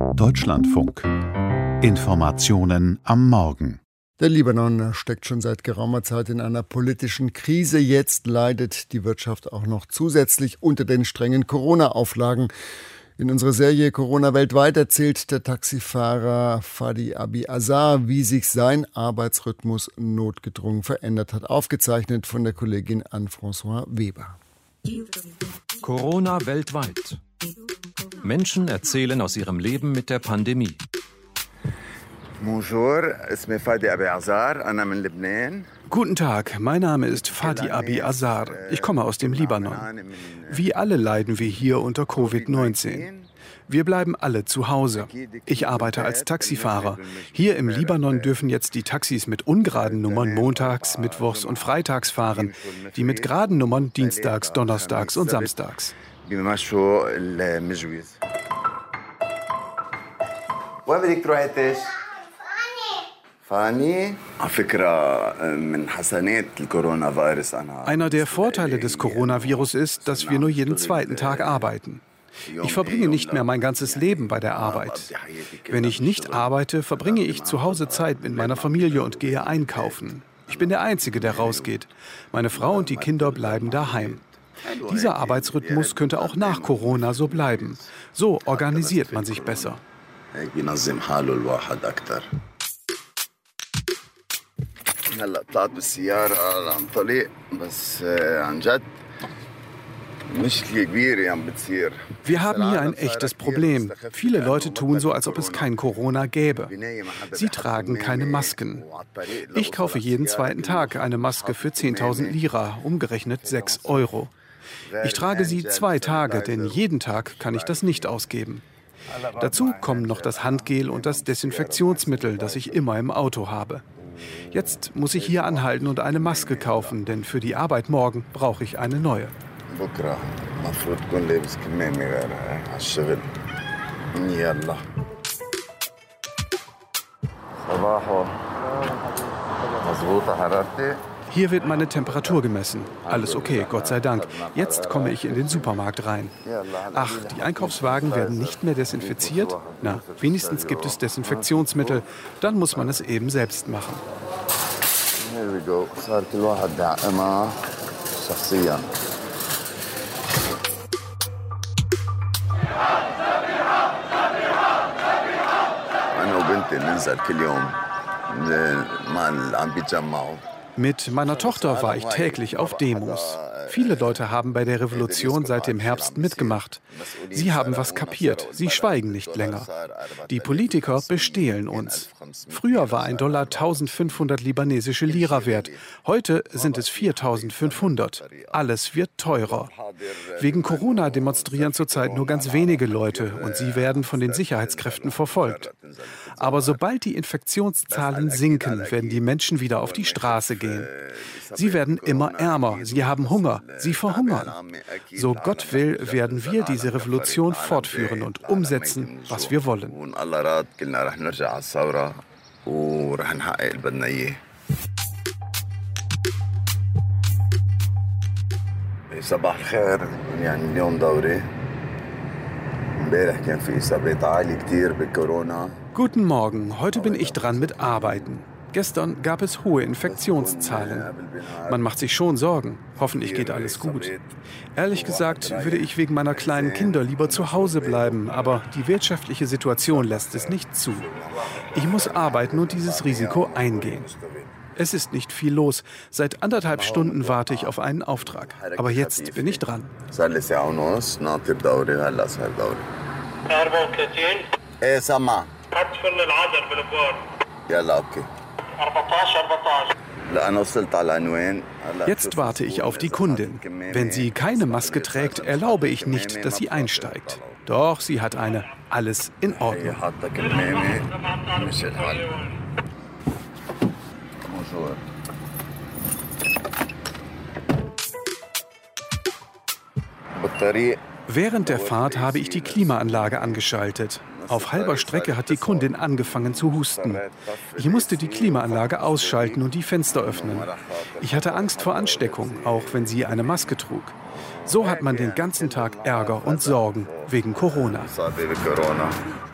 Deutschlandfunk. Informationen am Morgen. Der Libanon steckt schon seit geraumer Zeit in einer politischen Krise. Jetzt leidet die Wirtschaft auch noch zusätzlich unter den strengen Corona-Auflagen. In unserer Serie Corona weltweit erzählt der Taxifahrer Fadi Abi Azar, wie sich sein Arbeitsrhythmus notgedrungen verändert hat. Aufgezeichnet von der Kollegin Anne-François Weber. Corona weltweit. Menschen erzählen aus ihrem Leben mit der Pandemie. Guten Tag, mein Name ist Fadi Abi Azar. Ich komme aus dem Libanon. Wie alle leiden wir hier unter Covid-19. Wir bleiben alle zu Hause. Ich arbeite als Taxifahrer. Hier im Libanon dürfen jetzt die Taxis mit ungeraden Nummern montags, mittwochs und freitags fahren. Die mit geraden Nummern dienstags, donnerstags und samstags. Einer der Vorteile des Coronavirus ist, dass wir nur jeden zweiten Tag arbeiten. Ich verbringe nicht mehr mein ganzes Leben bei der Arbeit. Wenn ich nicht arbeite, verbringe ich zu Hause Zeit mit meiner Familie und gehe einkaufen. Ich bin der Einzige, der rausgeht. Meine Frau und die Kinder bleiben daheim. Dieser Arbeitsrhythmus könnte auch nach Corona so bleiben. So organisiert man sich besser. Wir haben hier ein echtes Problem. Viele Leute tun so, als ob es kein Corona gäbe. Sie tragen keine Masken. Ich kaufe jeden zweiten Tag eine Maske für 10.000 Lira, umgerechnet 6 Euro. Ich trage sie 2 Tage, denn jeden Tag kann ich das nicht ausgeben. Dazu kommen noch das Handgel und das Desinfektionsmittel, das ich immer im Auto habe. Jetzt muss ich hier anhalten und eine Maske kaufen, denn für die Arbeit morgen brauche ich eine neue. Hier wird meine Temperatur gemessen. Alles okay, Gott sei Dank. Jetzt komme ich in den Supermarkt rein. Ach, die Einkaufswagen werden nicht mehr desinfiziert? Na, wenigstens gibt es Desinfektionsmittel. Dann muss man es eben selbst machen. Mit meiner Tochter war ich täglich auf Demos. Viele Leute haben bei der Revolution seit dem Herbst mitgemacht. Sie haben was kapiert. Sie schweigen nicht länger. Die Politiker bestehlen uns. Früher war $1 1.500 libanesische Lira wert. Heute sind es 4.500. Alles wird teurer. Wegen Corona demonstrieren zurzeit nur ganz wenige Leute und sie werden von den Sicherheitskräften verfolgt. Aber sobald die Infektionszahlen sinken, werden die Menschen wieder auf die Straße gehen. Sie werden immer ärmer, sie haben Hunger, sie verhungern. So Gott will, werden wir diese Revolution fortführen und umsetzen, was wir wollen. Guten Morgen, heute bin ich dran mit Arbeiten. Gestern gab es hohe Infektionszahlen. Man macht sich schon Sorgen. Hoffentlich geht alles gut. Ehrlich gesagt würde ich wegen meiner kleinen Kinder lieber zu Hause bleiben, aber die wirtschaftliche Situation lässt es nicht zu. Ich muss arbeiten und dieses Risiko eingehen. Es ist nicht viel los. Seit 1,5 Stunden warte ich auf einen Auftrag. Aber jetzt bin ich dran. Jetzt warte ich auf die Kundin. Wenn sie keine Maske trägt, erlaube ich nicht, dass sie einsteigt. Doch, sie hat eine. Alles in Ordnung. Während der Fahrt habe ich die Klimaanlage angeschaltet. Auf halber Strecke hat die Kundin angefangen zu husten. Ich musste die Klimaanlage ausschalten und die Fenster öffnen. Ich hatte Angst vor Ansteckung, auch wenn sie eine Maske trug. So hat man den ganzen Tag Ärger und Sorgen wegen Corona.